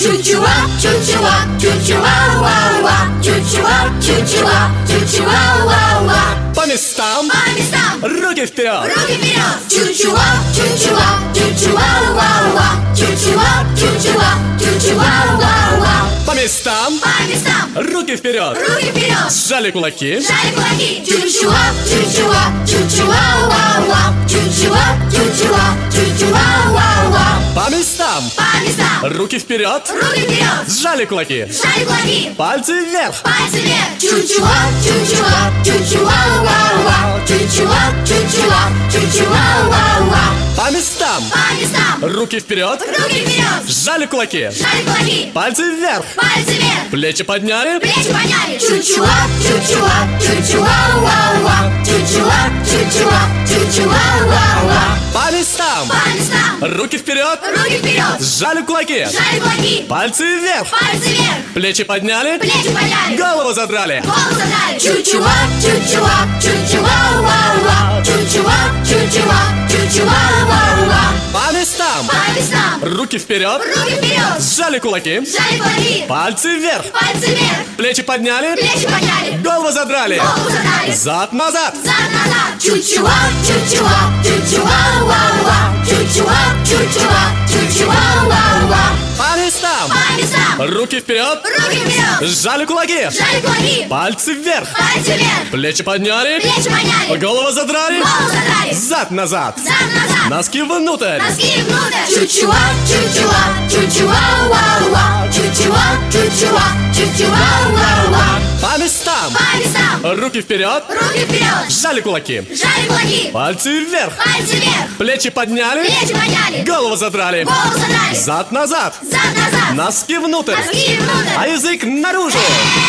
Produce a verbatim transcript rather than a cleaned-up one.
Чучуа, чучуа, чучуа, уа-уа. Чучуа, чучуа, чучуа, уа-уа. По местам, По местам, руки вперед. руки вперед. Чучуа, чучуа, чучуа, уа-уа. Чучуа, чучуа, чучуа, уа-уа. По местам, По местам, руки вперед. руки вперед. Сжали кулаки. Сжали кулаки. Чучуа, чучуа, чучуа, уа-уа. Чучуа, чучуа, чучуа, уа-уа. По местам, По местам, руки вперед. руки вперед. Сжали кулаки. Сжали кулаки. Пальцы вверх. Пальцы вверх. Чучуа, чучуа, чучуа, уа-уа. Чучуа, чучуа, чучуа, уа-уа. По местам, По местам, руки вперед. руки вперед. Сжали кулаки. Сжали кулаки. Пальцы вверх. Пальцы вверх. Плечи подняли. Плечи подняли. Чучуа, чучуа, чучуа, уа-уа. Чучуа, чучуа, чучуа, уа-уа. По местам, По местам, руки вперед. руки вперед. Сжали кулаки. Сжали кулаки. Пальцы вверх. Пальцы вверх. Плечи подняли. Плечи подняли. Голову задрали. Голову задрали. Чучуа, чучуа, чучуа, уа-уа. Чучуа, чучуа, чучуа, уа-уа. По местам, По местам, руки вперед. руки вперед. Сжали кулаки. Сжали кулаки. Пальцы вверх. Пальцы вверх. Плечи подняли. Плечи подняли. Голову задрали. Голову задрали. Зад назад. Зад назад. Чучуа, чучуа, чучуа, уа-уа. Чучуа, чучуа, чучуа, уа-уа. По местам, По местам, руки вперед. руки вперед. Сжали кулаки. Сжали кулаки. Пальцы вверх. Пальцы вверх. Плечи подняли. Плечи подняли. Голову задрали. Голову задрали. Зад назад. Зад назад. Носки внутрь. Носки внутрь. Чучуа, чучуа, чучуа, уа-уа. Чучуа, чучуа, чучуа, уа-уа. По местам, По местам, руки вперед. руки вперед. Сжали кулаки. Сжали кулаки. Пальцы вверх. Пальцы вверх. Плечи подняли. Плечи подняли. Голову задрали. Голову задрали. Зад назад. Зад назад. Носки внутрь. Носки внутрь. А язык наружу.